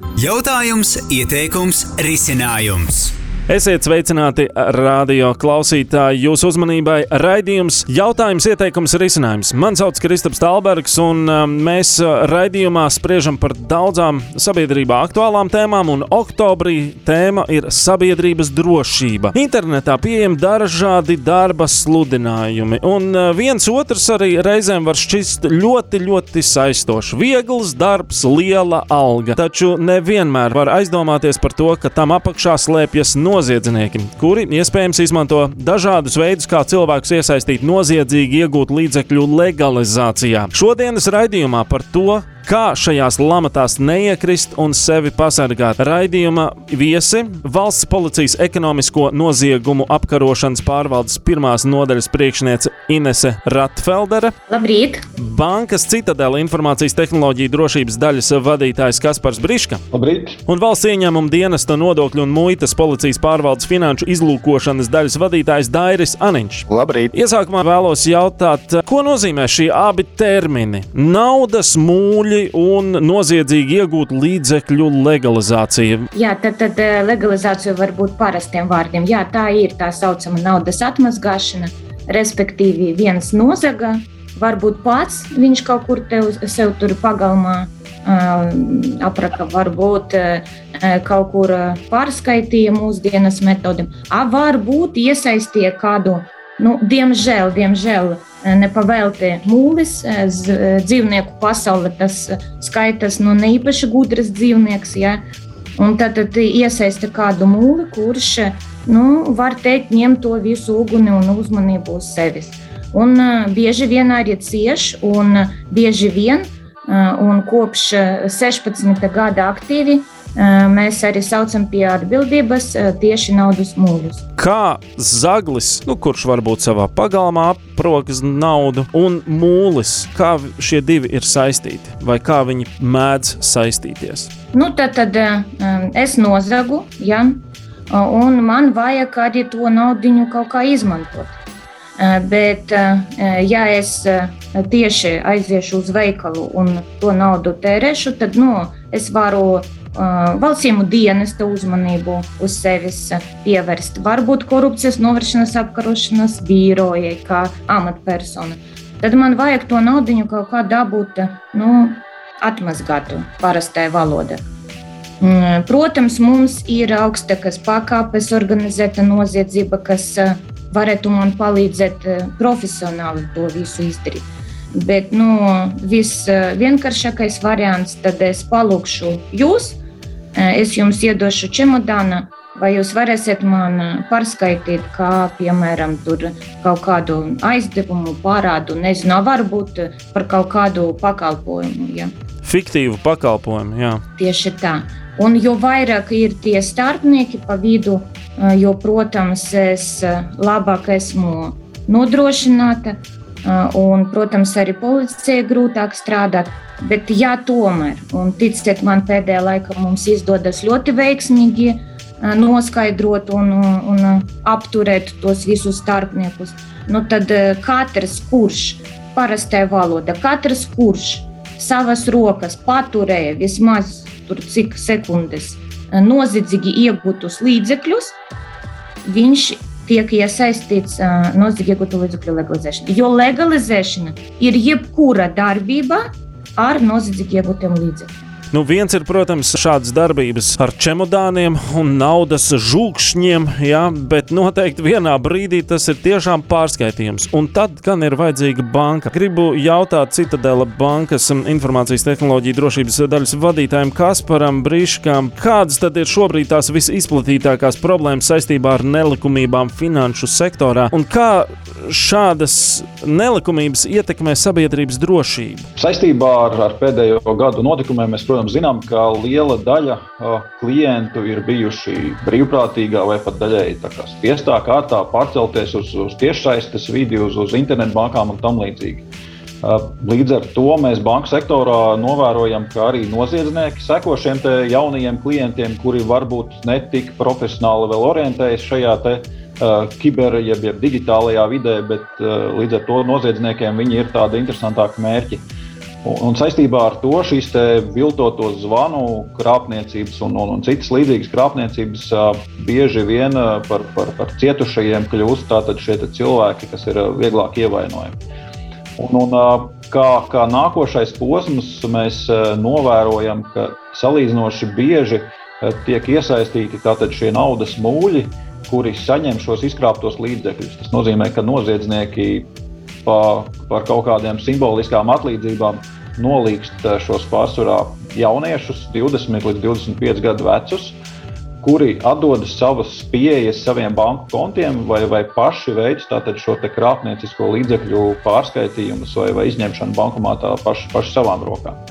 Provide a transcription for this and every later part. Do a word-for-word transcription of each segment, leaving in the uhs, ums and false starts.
Jautājums, ieteikums, risinājums. Esiet sveicināti, radio klausītāji, jūsu uzmanībai raidījums Jautājums, ieteikums, risinājums. Man sauc Kristaps Talbergs, un mēs raidījumā spriežam par daudzām sabiedrībā aktuālām tēmām, un oktobrī tēma ir sabiedrības drošība. Internetā pieejami dažādi darba sludinājumi, un viens otrs arī reizēm var šķist ļoti, ļoti saistoši. Viegls darbs, liela alga, taču nevienmēr var aizdomāties par to, ka tam apakšā slēpjas noziedznieki, kuri iespējams izmanto dažādus veidus, kā cilvēkus iesaistīt noziedzīgi iegūt līdzekļu legalizācijā. Šodienas raidījumā par to, kā šajās lamatās neiekrist un sevi pasargāt. Raidījuma viesi valsts policijas ekonomisko noziegumu apkarošanas pārvaldes pirmās nodaļas priekšniece Inese Ratfeldere. Labrīt! Bankas Citadela informācijas tehnoloģiju drošības daļas vadītājs Kaspars Briška. Labrīt! Un valsts ieņēmuma dienesta nodokļu un muitas policijas pārvaldes finanšu izlūkošanas daļas vadītājs Dairis Aniņš. Labrīt! Iesākumā vēlos jautāt, ko nozīmē šie abi termini? Naudas mūļi un noziedzīgi iegūt līdzekļu legalizācija. Jā, tad, tad legalizācija var būt parastiem vārdiem. Jā, tā ir tā saucama naudas atmazgāšana, respektīvi viens nozaga, varbūt pats viņš kaut kur tev, sev tur pagalmā uh, apraka, varbūt uh, kaut kur pārskaitīja mūsdienas metodiem, a varbūt iesaistīja kādu, nu, diemžēl, diemžēl, nepavēlti mūlis, dzīvnieku pasaule, tas skaitas no neīpaši gudras dzīvnieks, ja? Un tad, tad iesaista kādu mūli, kurš, nu, var teikt, ņem to visu uguni un uzmanību uz sevis. Un uh, bieži vien arī cieš, un uh, bieži vien, uh, un kopš sešpadsmita gada aktīvi, mēs arī saucam pie atbildības tieši naudas mūļus. Kā zaglis, nu, kurš varbūt savā pagalmā aprokas naudu, un mūlis, kā šie divi ir saistīti, vai kā viņi mēdz saistīties? Nu, tad, tad es nozagu, ja, un man vajag arī to naudiņu kaut kā izmantot. Bet, ja es tieši aiziešu uz veikalu un to naudu tērēšu, tad, nu, es varu valsts ieņēmuma dienesta uzmanību uz sevis pievērst. Varbūt korupcijas novēršanas apkarošanas birojai kā amatpersona. Tad man vajag to naudiņu kaut kā dabūt, nu, atmazgātu parastai valoda. Protams, mums ir augstākas pakāpes organizēta noziedzība, kas varētu man palīdzēt profesionāli to visu izdarīt. Bet, nu, visvienkāršākais variants, tad es palūkšu jūs, es jums iedošu čemodānu, vai jūs varēsiet man pārskaitīt, kā, piemēram, tur kaut kādu aizdevumu, parādu, nezinu, varbūt par kaut kādu pakalpojumu, ja. Fiktīvu pakalpojumu, jā. Tieši tā. Un jo vairāk ir tie starpnieki pa vidu, jo, protams, es labāk esmu nodrošināta, un, protams, arī policijai grūtāk strādāt. Bet jā, tomēr, un ticiet man, pēdējā laikā mums izdodas ļoti veiksmīgi noskaidrot un, un apturēt tos visus starpniekus. Nu, tad katrs, kurš parastai valoda, katrs, kurš savas rokas paturēja vismaz tur cik sekundes noziedzīgi iegūtus līdzekļus, viņš tiek iesaistīts uh, noziedzīgi iegūtu līdzekļu legalizēšana. Jo legalizēšana ir jebkura darbība ar noziedzīgi iegūtiem līdzekļiem. Nu, viens ir, protams, šādas darbības ar čemodāniem un naudas žūkšņiem, jā, bet noteikti vienā brīdī tas ir tiešām pārskaitījums. Un tad, gan ir vajadzīga banka. Gribu jautāt Citadela bankas informācijas tehnoloģiju drošības daļas vadītājiem Kasparam Briškam, kādas tad ir šobrīd tās visizplatītākās problēmas saistībā ar nelikumībām finanšu sektorā un kā šādas nelikumības ietekmē sabiedrības drošību? Saistībā ar, ar pēdējo gadu notikumiem mēs, protams, zinām, ka liela daļa uh, klientu ir bijuši brīvprātīgā vai pat daļēji tā kā spiestā kārtā pārcelties uz, uz tiešsaistes vidi, uz, uz internetbankām un tam līdzīgi. Uh, līdz ar to mēs banku sektorā novērojam, ka arī noziedznieki seko šiem te jaunajiem klientiem, kuri varbūt netik profesionāli vēl orientējas šajā te uh, kiber, jeb, jeb digitālajā vidē, bet uh, līdz ar to noziedzniekiem viņi ir tādi interesantāki mērķi. Un saistībā ar to šīs te viltotos zvanu krāpniecības un, un, un citas līdzīgas krāpniecības bieži vien par, par, par cietušajiem kļūst tātad šie cilvēki, kas ir vieglāk ievainojami. Un, un kā, kā nākošais posms mēs novērojam, ka salīdzinoši bieži tiek iesaistīti tātad šie naudas mūļi, kuri saņem šos izkrāptos līdzekļus. Tas nozīmē, ka noziedznieki pa, par kaut kādiem simboliskām atlīdzībām nolīgst šos pārsvarā jauniešus, divdesmit līdz divdesmit pieci gadu vecus, kuri atdodas savas pieejas saviem banku kontiem vai, vai paši veids tātad šo te krāpniecisko līdzekļu pārskaitījumus vai, vai izņemšanu bankomātā paši, paši savām rokām.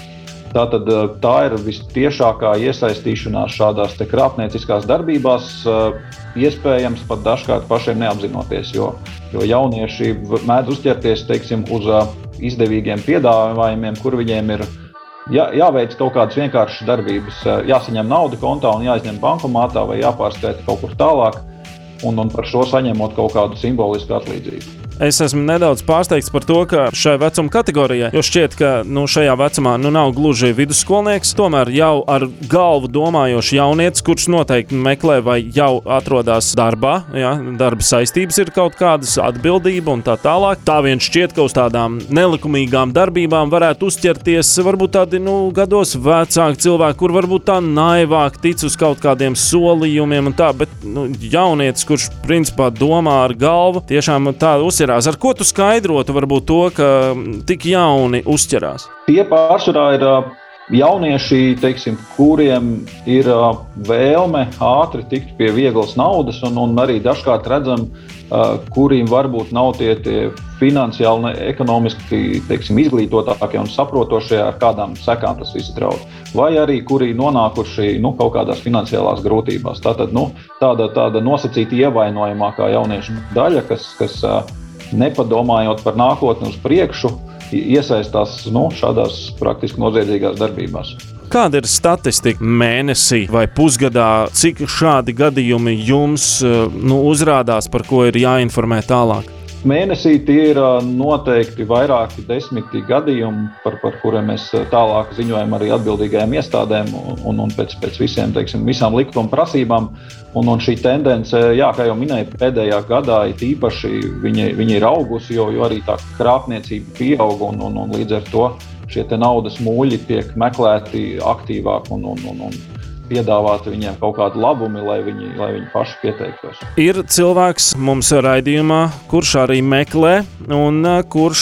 Tātad tā ir vistiešākā iesaistīšanās šādās te krāpnieciskās darbībās, iespējams pat dažkārt pašiem neapzinoties, jo, jo jaunieši mēdz uzķerties, teiksim, uz izdevīgiem piedāvājumiem, kur viņiem ir jā, jāveic kaut kādas vienkāršas darbības, jāsaņem nauda kontā un jāizņem bankomātā vai jāpārskaita kaut kur tālāk un, un par šo saņemot kaut kādu simbolisku atlīdzību. Es esmu nedaudz pārsteigts par to, ka šai vecuma kategorijai, jo šķiet, ka nu, šajā vecumā nu, nav gluži vidusskolnieks, tomēr jau ar galvu domājošs jaunietis, kurš noteikti meklē vai jau atrodas darbā, ja, darba saistības ir kaut kādas atbildība un tā tālāk. Tā vien šķiet, ka uz tādām nelikumīgām darbībām varētu uzķerties varbūt tādi nu, gados vecāki cilvēki, kur varbūt tā naivāk tic uz kaut kādiem solījumiem un tā, bet nu, jaunietis, kurš principā domā ar galvu, tiešām tā uzķerās. Ar ko tu skaidrotu varbūt to, ka tik jauni uzķerās? Tie pārsvarā ir jaunieši, teiksim, kuriem ir vēlme ātri tikt pie vieglas naudas un, un arī dažkārt redzam, kuriem varbūt nav tie, tie finansiāli, ekonomiski, teiksim, izglītotākie un saprotošie, ar kādām sekām tas viss draud. Vai arī kuri nonākuši nu, kaut kādās finansiālās grūtībās. Tātad nu, tāda, tāda nosacīta ievainojamākā jauniešu daļa, kas, kas nepadomājot par nākotni uz priekšu, iesaistās nu, šādās praktiski noziedzīgās darbībās. Kāda ir statistika mēnesī vai pusgadā, cik šādi gadījumi jums nu, uzrādās, par ko ir jāinformē tālāk? Mēnesī tie ir noteikti vairāki desmiti gadījumi, par, par kuriem mēs tālāk ziņojam arī atbildīgajām iestādēm un, un pēc, pēc visiem, teiksim, visām likuma prasībām. Un, un šī tendence, jā, kā jau minēju, pēdējā gadā it īpaši viņi, viņi ir augusi, jo, jo arī tā krāpniecība pieaug un, un, un līdz ar to šie te naudas mūļi tiek meklēti aktīvāk un, un, un, un piedāvāt viņiem kaut kādu labumu, lai viņi, lai viņi paši pieteiktos. Ir cilvēks mums raidījumā, kurš arī meklē un kurš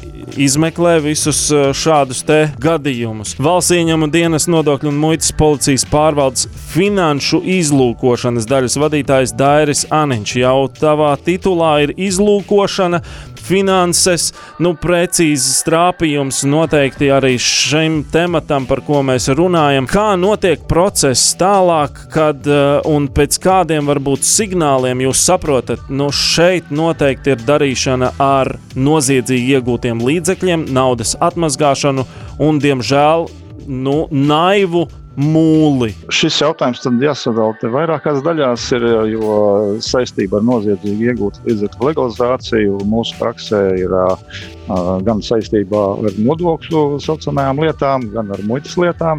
izmeklē visus šādus te gadījumus. Valsts ieņēmuma dienas nodokļu un muitas policijas pārvaldes finanšu izlūkošanas daļas vadītājs Dairis Aniņš. Jau tavā titulā ir izlūkošana, finanses, nu precīzes trāpījums noteikti arī šim tematam, par ko mēs runājam. Kā notiek process tālāk, kad un pēc kādiem varbūt signāliem jūs saprotat, nu šeit noteikti ir darīšana ar noziedzīgi iegūtiem līdzekļiem, naudas atmazgāšanu un, diemžēl, nu, naivu mūli. Šis jautājums tad jāsadala te vairākās daļās, ir, jo saistība ar noziedzīgi iegūtu līdzekļu legalizāciju mūsu praksē ir uh, gan saistībā ar nodokļu saucamajām lietām, gan ar muitas lietām.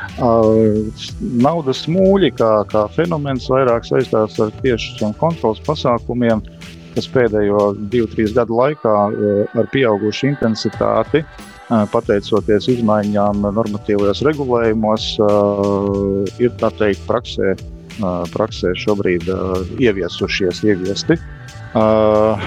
Uh, naudas mūļi kā, kā fenomens vairāk saistās ar tieši šiem kontrols pasākumiem, kas pēdējo divu, trīs gadu laikā uh, ar pieaugušu intensitāti pateicoties izmaiņām normatīvajos regulējumos, uh, ir tā teikt praksē, uh, praksē šobrīd uh, ieviesušies, ieviesti. Uh,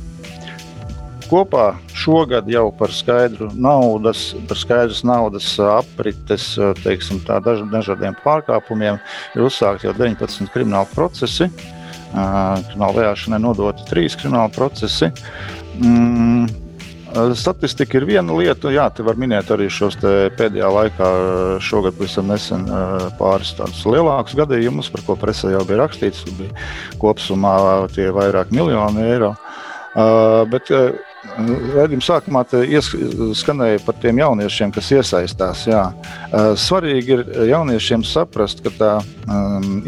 kopā šogad jau par skaidru naudas, par skaidras naudas aprites, teiksim tā, daž, dažādiem pārkāpumiem ir uzsākt jau deviņpadsmit krimināli procesi. Uh, krimināla vajāšanai nodoti trīs krimināli procesi. Mm, Statistika ir viena lieta, jā, te var minēt arī šos te pēdējā laikā šogad pavisam nesen pāris tādus lielākus gadījumus, par ko presē jau bija rakstīts, bija kopsumā tie vairāk miljoni eiro. Bet raidījuma sākumā te skanēja par tiem jauniešiem, kas iesaistās, jā. Svarīgi ir jauniešiem saprast, ka tā um,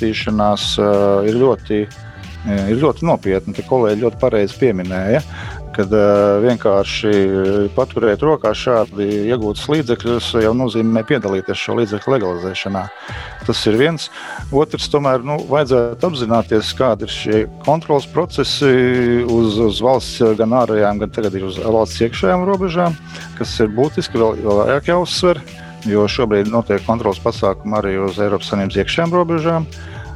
iesaistīšanās uh, ir ļoti, ir ļoti nopietna, te kolēģi ļoti pareizi pieminēja, kad vienkārši paturēt rokā šādi iegūtas līdzekļus jau nozīmē piedalīties šo līdzekļu legalizēšanā. Tas ir viens. Otrs, tomēr, nu, vajadzētu apzināties, kādi ir šie kontrolas procesi uz, uz valsts gan ārējām, gan tagad ir uz valsts iekšējām robežām, kas ir būtiski, vēl, vēl vairāk jāuzsver, jo šobrīd notiek kontrolas pasākumi arī uz Eiropas Savienības iekšējām robežām.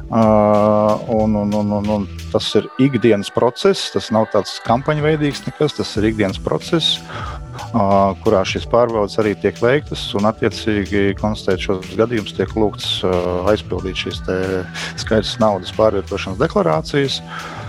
Uh, un, un, un, un, un tas ir ikdienas process, tas nav tāds kampaņveidīgs nekas, tas ir ikdienas process, uh, kurā šīs pārbaudes arī tiek veiktas un attiecīgi konstatēt šos gadījumus tiek lūgts uh, aizpildīt šīs te skaidrs naudas pārvietošanas deklarācijas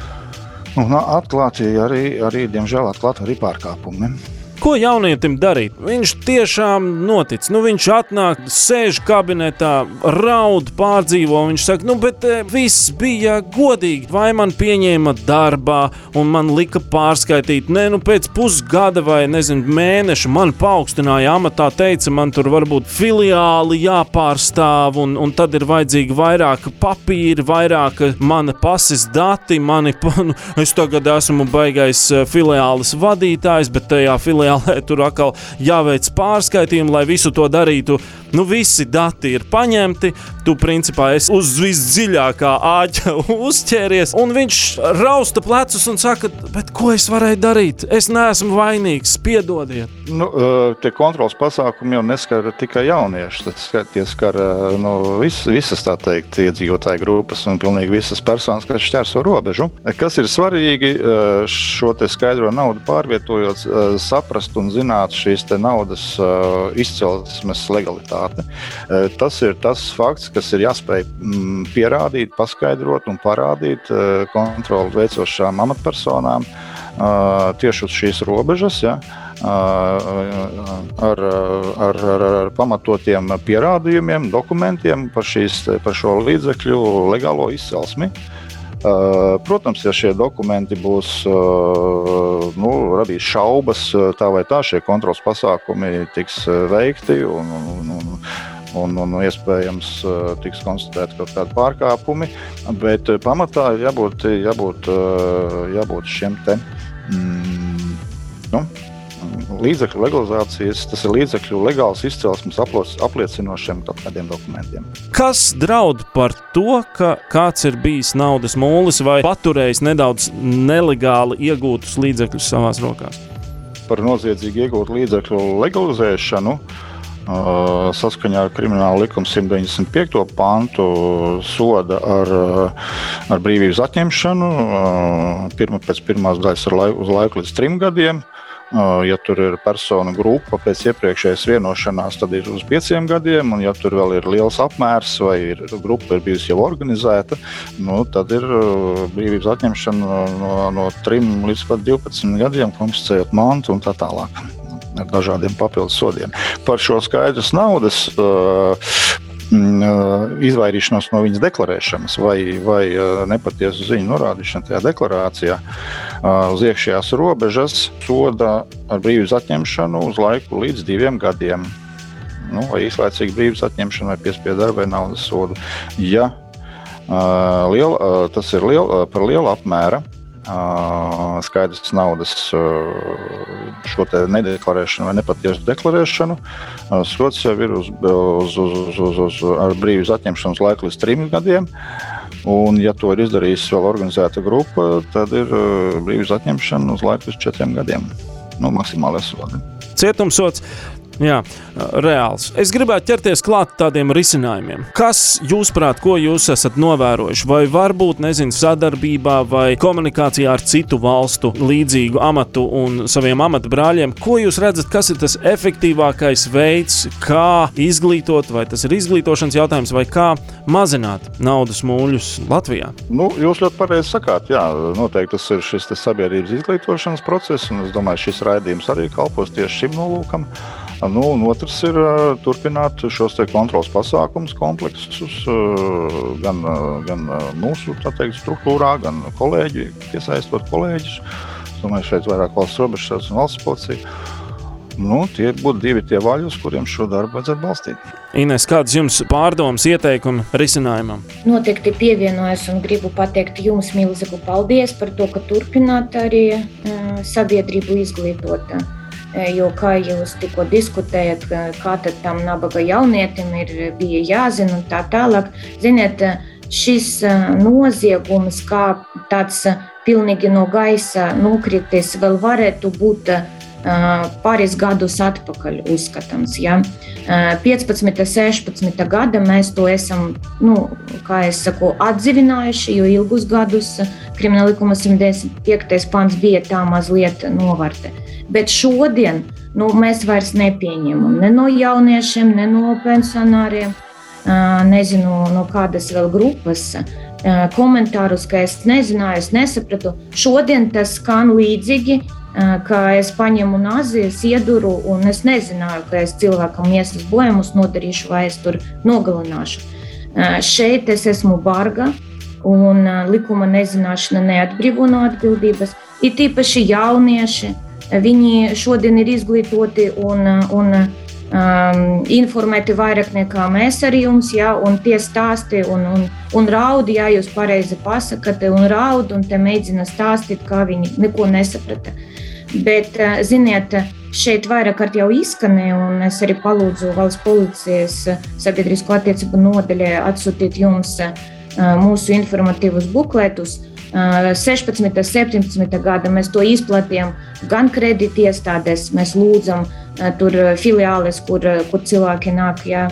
un atklāti arī, arī diemžēl atklāti arī pārkāpumi. Ko jaunietim darīt? Viņš tiešām notic. Nu, viņš atnāk, sēž kabinetā, raud, pārdzīvo. Viņš saka, nu, bet e, viss bija godīgi. Vai man pieņēma darbā un man lika pārskaitīt? Nē, nu, pēc pusgada vai, nezinu, mēneša man paaugstināja amatā, teica, man tur varbūt filiāli jāpārstāv un, un tad ir vajadzīgi vairāk papīri, vairāk mana pases dati, mani, nu, es tagad esmu baigais filiālis vadītājs, bet tajā filiāli tur atkal jāveic pārskaitījumi, lai visu to darītu. Nu, visi dati ir paņemti, tu principā esi uz visdziļākā āķa uzķēries, un viņš rausta plecus un saka, bet ko es varēju darīt? Es neesmu vainīgs, piedodiet. Nu, tie kontrols pasākumi jau neskar tikai jauniešus, tad tie skar nu, vis, visas, tā teikt, iedzīvotāju grupas un pilnīgi visas personas, kas šķērso robežu. Kas ir svarīgi, šo te skaidro naudu pārvietojot, saprast un zināt šīs te naudas izcelsmes legalitāti. Tas ir tas fakts, kas ir jāspēj pierādīt, paskaidrot un parādīt kontroli veicošām amatpersonām tieši uz šīs robežas, ja, ar, ar, ar, ar pamatotiem pierādījumiem, dokumentiem par, šīs, par šo līdzekļu legālo izcelsmi. Protams, ja šie dokumenti būs nu, radīs šaubas, tā vai tā šie kontrols pasākumi tiks veikti un, un, un, un, un iespējams tiks konstatēti kaut kādi pārkāpumi, bet pamatā ir jābūt, jābūt, jābūt šiem te mm, nu, līdzekļu legalizācijas, tas ir līdzekļu legāls izcelsmes apliecinošiem kaut kādiem dokumentiem. Kas draud par to, ka kāds ir bijis naudas mūlis vai paturējis nedaudz nelegāli iegūtus līdzekļus savās rokās? Par noziedzīgi iegūtu līdzekļu legalizēšanu saskaņā ar Krimināla likuma simt deviņdesmit piekto pantu soda ar, ar brīvības atņemšanu pirma, pēc pirmās daļas ar laiku, uz laiku līdz trim gadiem. Ja tur ir persona grupa pēc iepriekšējas vienošanās, tad ir uz pieciem gadiem, un ja tur vēl ir liels apmērs vai ir, grupa ir bijusi jau organizēta, nu, tad ir brīvības atņemšana no, no trim līdz pat divpadsmit gadiem, konfiscējot mantu un tā tālāk ar dažādiem papildus sodiem. Par šo skaidras naudas uh, izvairīšanos no viņas deklarēšanas vai, vai nepatiesu ziņu norādīšana tajā deklarācijā uz iekšējās robežas soda ar brīvības atņemšanu uz laiku līdz diviem gadiem. Nu, vai īslaicīgi brīvības atņemšana vai piespiedu darba vai naudas sodu. Ja liel, tas ir liel, par lielu apmēra skaidrs naudas šo te nedeklarēšanu vai nepatiesu deklarēšanu, sods jau ir uz, uz, uz, uz, uz ar brīvības atņemšanas laiku līdz trim gadiem, un ja to ir izdarījusi vēl organizēta grupa, tad ir brīvības atņemšana uz laiku līdz četriem gadiem, nu, maksimālais sodi. Cietumsods. Jā, reāls. Es gribētu ķerties klāt tādiem risinājumiem. Kas, jūsprāt, ko jūs esat novērojuši? Vai varbūt, nezinu, sadarbībā vai komunikācijā ar citu valstu līdzīgu amatu un saviem amata brāļiem? Ko jūs redzat, kas ir tas efektīvākais veids, kā izglītot, vai tas ir izglītošanas jautājums, vai kā mazināt naudas mūļus Latvijā? Nu, jūs ļoti pareizi sakāt, jā, noteikti tas ir šis tas sabiedrības izglītošanas process, un es domāju, šis raidījums arī kalpos tieši šim nolūkam. Nu, un otrs ir uh, turpināt šos te kontrols pasākumus kompleksus uh, gan, uh, gan uh, mūsu, tā teikt, struktūrā, gan kolēģi, iesaistot kolēģus. Es domāju, šeit vairāk valsts robežsargs un valsts policija. Nu, tie būtu divi tie vaļi, uz kuriem šo darbu vajadzētu balstīt. Ines, kāds jums pārdomas, ieteikumi risinājumam? Noteikti pievienojos un gribu pateikt jums milzīgu paldies par to, ka turpināt arī uh, sabiedrību izglītot. Uh, jo, kā jūs tikko diskutējat, kā tad tam nabaga jaunietim ir bija jāzina un tā tālāk. Ziniet, šis uh, noziegums, kā tāds uh, pilnīgi no gaisa nokritis, vēl varētu būt uh, pāris gadus atpakaļ uzskatāms. Ja? piecpadsmit, sešpadsmit gada mēs to esam, nu, kā es saku, atdzīvinājuši, jo ilgus gadus Krimināla likuma simt deviņdesmit piektais pants bija tā mazliet novarte. Bet šodien nu, mēs vairs nepieņemam ne no jauniešiem, ne no pensionāriem, nezinu, no kādas vēl grupas komentārus, ka es nezināju, es nesapratu. Šodien tas skan līdzīgi, ka es paņemu nazi, es ieduru un es nezināju, ka es cilvēkam miesas bojājumus nodarīšu vai es tur nogalināšu. Šeit es esmu barga un likuma nezināšana neatbrīvo no atbildības. Ir tīpaši jaunieši, viņi šodien ir izglītoti un, un um, informēti vairāk nekā mēs ar jums, ja, un tie stāsti un, un, un raudi, ja jūs pareizi pasakate, un raud, un te mēģina stāstīt, kā viņi neko nesaprata. Bet, ziniet, šeit vairāk kārt jau izskanēja, un es arī palūdzu valsts policijas sabiedrisko attiecību nodaļai atsūtīt jums mūsu informatīvus bukletus. sešpadsmit, septiņpadsmit gada mēs to izplatījām gan kredīti iestādēs, mēs lūdzam tur filiāles, kur, kur cilvēki nāk, jā,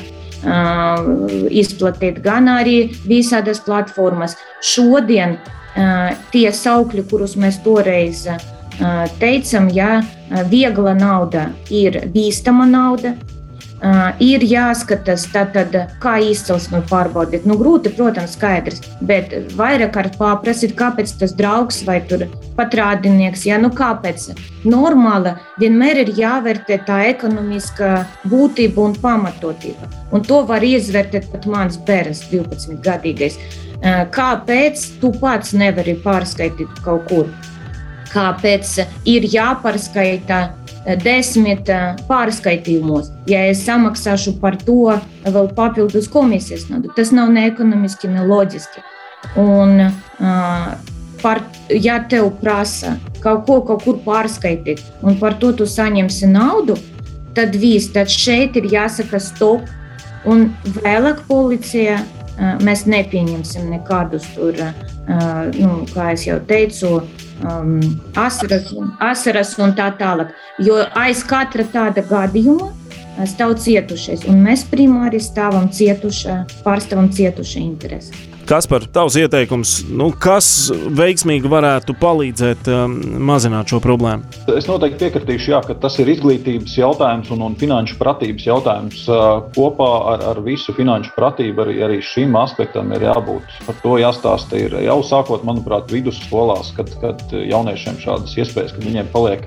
izplatīt, gan arī visādas platformas. Šodien tie saukļi, kurus mēs toreiz teicam, ja viegla nauda ir bīstama nauda, ir jāskatās, tātad, kā izcelsmi pārbaudīt. Nu, grūti, protams, skaidrs, bet vairāk kārt paprasīt, kāpēc tas draugs vai tur patrādinieks, ja, nu kāpēc? Normāli vienmēr ir jāvērtē tā ekonomiskā būtība un pamatotība. Un to var izvērtēt pat mans bērns, divpadsmitgadīgais. Kāpēc tu pats nevari pārskaitīt kaut kur? Kāpēc ir jāpārskaita desmit pārskaitījumos, ja es samaksāšu par to vēl papildus komisijas naudu. Tas nav ne ekonomiski, ne loģiski. Un, uh, par, ja tev prasa kaut ko kaut kur pārskaitīt, un par to tu saņemsi naudu, tad viss, tad šeit ir jāsaka stop, un vēlāk policija uh, mēs nepieņemsim nekādus tur, uh, nu, kā es jau teicu, Um, asaras, asaras un tā tālāk, jo aiz katra tāda gadījuma stāv cietušais, un mēs primāri stāvam cietušā, pārstāvam cietuša interesi. Kaspar, tavs ieteikums, nu, kas veiksmīgi varētu palīdzēt um, mazināt šo problēmu? Es noteikti piekritīšu, jā, ka tas ir izglītības jautājums un, un finanšu pratības jautājums. Kopā ar, ar visu finanšu pratību arī, arī šim aspektam ir jābūt. Par to jāstāsta ir jau sākot, manuprāt, vidusskolās, kad, kad jauniešiem šādas iespējas, kad viņiem paliek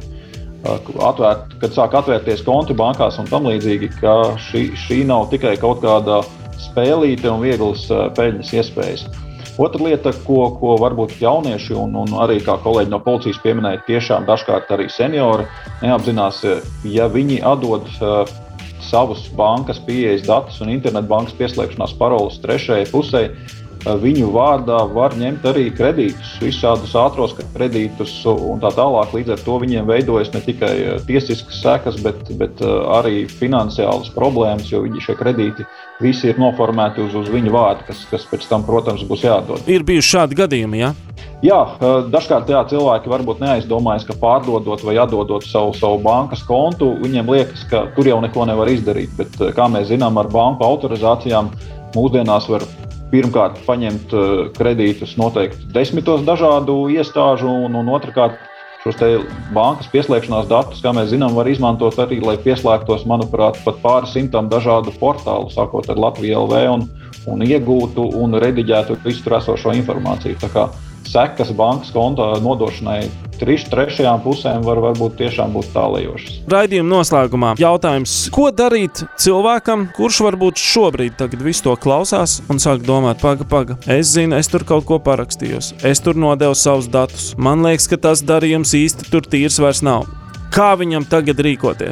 atvērt, kad sāk atvērties konti bankās un tam līdzīgi, ka šī, šī nav tikai kaut kāda spēlīte un vieglas peļņas iespējas. Otra lieta, ko, ko varbūt jaunieši un, un arī kā kolēģi no policijas pieminēja, tiešām dažkārt arī seniori neapzinās, ja viņi atdod uh, savus bankas pieejas datus un internetbankas pieslēgšanās paroles trešajai pusē, uh, viņu vārdā var ņemt arī kredītus, visādus ātros kredītus un tā tālāk. Līdz ar to viņiem veidojas ne tikai tiesiskas sekas, bet, bet uh, arī finansiālas problēmas, jo viņi šie kredīti visi ir noformēti uz, uz viņu vārdu, kas, kas pēc tam, protams, būs jādod. Ir bijuši šādi gadījumi, jā? Jā, dažkārt jā, cilvēki varbūt neaizdomājas, ka pārdodot vai atdodot savu, savu bankas kontu, viņiem liekas, ka tur jau neko nevar izdarīt, bet, kā mēs zinām, ar banku autorizācijām mūsdienās var pirmkārt paņemt kredītus noteikti desmitos dažādu iestāžu un, un otrkārt šos te bankas pieslēgšanās datus, kā mēs zinām, var izmantot arī, lai pieslēgtos, manuprāt, pat pāri simtam dažādu portālu, sākot ar Latvija L V un, un iegūtu un rediģētu visu tur esošo informāciju. Tā kā sekas bankas konta nodošanai triš, trešajām pusēm var varbūt tiešām būt tālējošas. Raidījuma noslēgumā jautājums, ko darīt cilvēkam, kurš varbūt šobrīd tagad visu to klausās un sāk domāt, paga, paga, es zinu, es tur kaut ko parakstījos, es tur nodevu savus datus, man liekas, ka tas darījums īsti tur tīrs vairs nav. Kā viņam tagad rīkoties?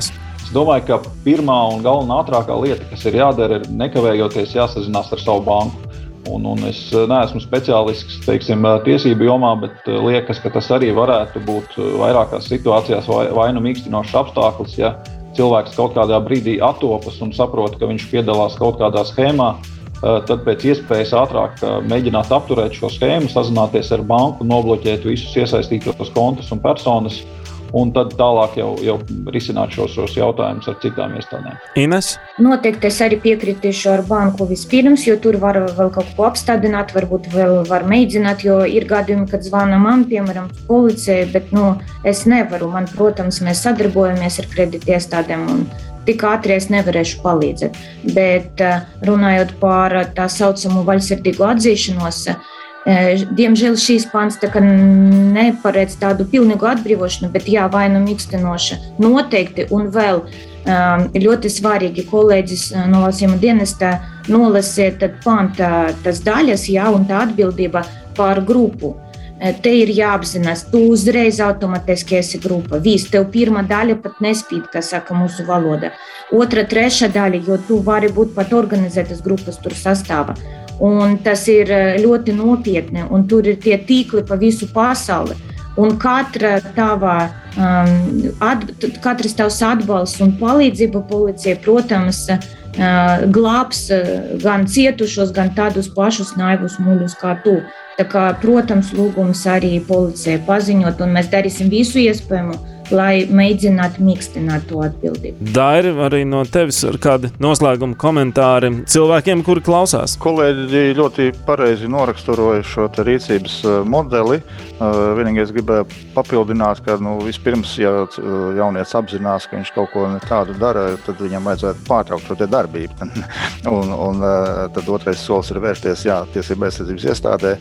domāju, ka pirmā un galvenā ātrākā lieta, kas ir jādara, ir nekavējoties jāsazinās ar savu banku. Un, un es neesmu speciālists, teiksim, tiesību jomā, bet liekas, ka tas arī varētu būt vairākās situācijās vai, vai nu mīkstinošs apstākļus, ja cilvēks kaut kādā brīdī attopas un saprot, ka viņš piedalās kaut kādā schēmā, tad pēc iespējas ātrāk mēģināt apturēt šo schēmu, sazināties ar banku, nobloķēt visus iesaistītos kontus un personas, un tad tālāk jau, jau risināt šos, šos jautājumus ar citām iestādēm. Ines? Noteikti es arī piekritīšu ar banku vispirms, jo tur var vēl kaut ko apstādināt, varbūt vēl var mēģināt, jo ir gadījumi, kad zvana man, piemēram, policijai, bet nu, es nevaru. Man, protams, mēs sadarbojamies ar kredītiestādēm un tik ātri es nevarēšu palīdzēt. Bet runājot par tā saucamo vaļsirdīgu atzīšanos, diemžēl šīs pants tā kā neparedz tādu pilnīgu atbrīvošanu, bet jā, vai nu mīkstinoša noteikti un vēl ļoti svarīgi kolēģis no lasījuma dienesta nolasiet tad panta tas daļas, jā, un tā atbildība par grupu. Te ir jāapzinās, tu uzreiz automatiski esi grupa. Viss, tev pirmā daļa pat nespīd, kā saka mūsu valoda. Otra, trešā daļa, jo tu vari būt pat organizētas grupas tur sastāvā. Un tas ir ļoti nopietni, un tur ir tie tīkli pa visu pasauli. Un katra tava, um, at, katrs tavs atbalsts un palīdzība policijai, protams, uh, glābs gan cietušos, gan tādus pašus naivus muļus kā tu. Tā kā, protams, lūgums arī policijai paziņot, un mēs darīsim visu iespējamo, lai mēģinātu mīkstināt to atbildību. Dairi, arī no tevis ir kādi noslēguma komentāri cilvēkiem, kuri klausās? Kolēģi ļoti pareizi noraksturoja šo te rīcības modeli. Vienīgais gribēju papildināt, ka nu, vispirms, ja jaunietis apzinās, ka viņš kaut ko ne tādu dara, tad viņam vajadzētu pārtraukt šo te darbību. un, un tad otrais solis ir vērsties, jā, tiesība aizsardzības iestādē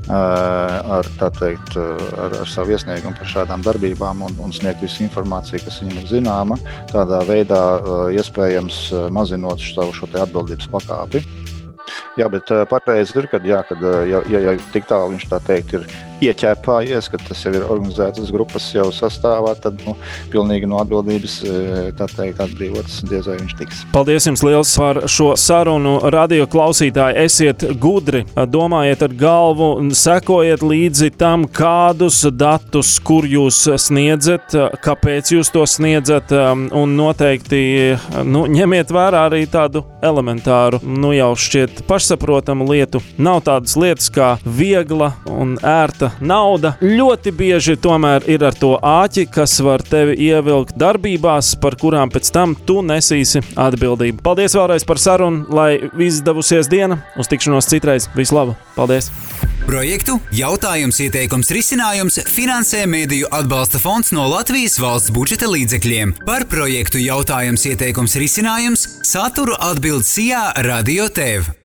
ar, tā teikt, ar, ar savu iesniegumu par šādām darbībām un, un sniegt visu informāciju, kas viņam ir zināma, tādā veidā iespējams mazinot savu šo te atbildības pakāpi. Jā, bet pareizi ir, kad, jā, kad ja, ja, ja tik tālu viņš tā teikt ir ieķēpājies, ka tas jau ir organizētas grupas jau sastāvā, tad nu, pilnīgi no atbildības tā teikt atbrīvotas diez vai viņš tiks. Paldies jums liels par šo sarunu. Radio klausītāji, esiet gudri, domājiet ar galvu, sekojiet līdzi tam, kādus datus, kur jūs sniedzat, kāpēc jūs to sniedzat, un noteikti nu, ņemiet vērā arī tādu elementāru, nu jau šķiet pašsaprotamu lietu. Nav tādas lietas kā viegla un ērta nauda. Ļoti bieži tomēr ir ar to āķi, kas var tevi ievilkt darbībās, par kurām pēc tam tu nesīsi atbildību. Paldies vēlreiz par sarunu, lai izdevusies diena. Uz tikšanos citreiz. Vislaba. Paldies! Projektu Jautājums, ieteikums, risinājums finansē Mediju atbalsta fonds no Latvijas valsts budžeta līdzekļiem. Par projektu Jautājums, ieteikums, risinājums saturu atbild Sijā Radio T V.